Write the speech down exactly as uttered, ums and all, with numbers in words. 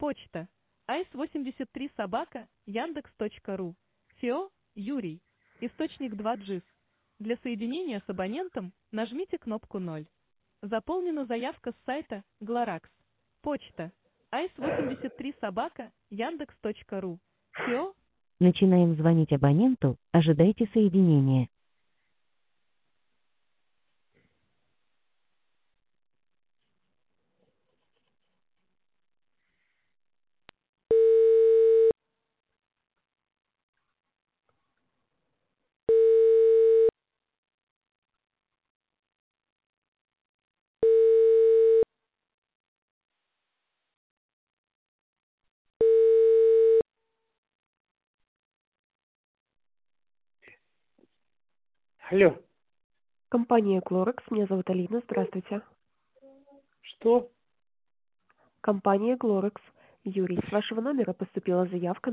Почта. айс восемьдесят три собака яндекс точка ру. ФИО Юрий. Источник два джис. Для соединения с абонентом нажмите кнопку ноль. Заполнена заявка с сайта Глоракс. Почта. айс восемьдесят три собака яндекс точка ру. ФИО. Начинаем звонить абоненту, ожидайте соединения. Алло, Компания Глорекс, меня зовут Алина, здравствуйте. что? Компания Глорекс. Юрий, с вашего номера поступила заявка